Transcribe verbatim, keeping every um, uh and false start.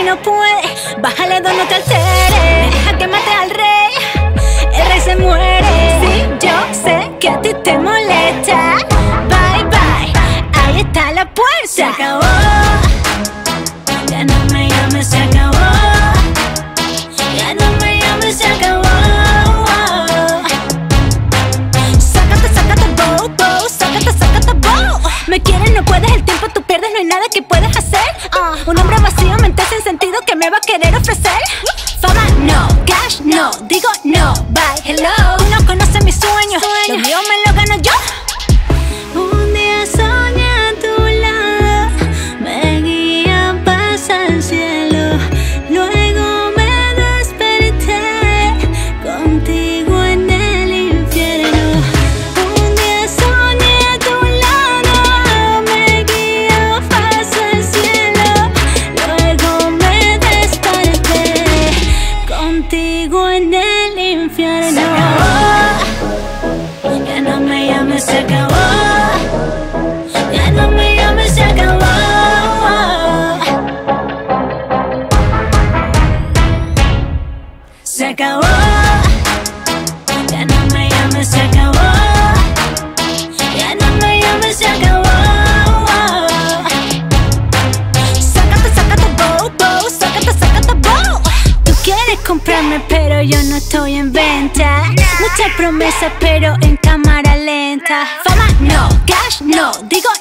no puede. Bájale dos, no te alteres. Deja que mate al rey, el rey se muere. Sí, yo sé que a ti te molesta. Bye, bye, ahí está la puerta. Se acabó, ya no me llames, se acabó. Ya no me llames, se acabó. Sácate, sácate, bow, bow. Sácate, sácate, bow. Me quieres, no puedes, el tiempo tú pierdes, no hay nada que puedes hacer. uh, Un hombre vacío, mente sin sentido, que me va a querer ofrecer. Fama no, cash no, digo no, bye, hello. Tú no conoces mis sueños, lo mío me lo gano yo. Un día soñé a tu lado, me guía pasa el cielo. Luego me desperté contigo en el infierno. Un día soñé a tu lado, me guía pasa el cielo. Luego me desperté contigo en el infierno. Se acabó, ya no me llames, se acabó. Ya no me llames, se acabó. Se acabó, ya no me llames, se acabó. Ya no me llames, se acabó. Sácate, sácate, bow, bow. Sácate, sácate, bow. Tú quieres comprarme, pero yo no estoy en venta. Muchas promesas, pero en cámara lenta. Fama no, cash no, digo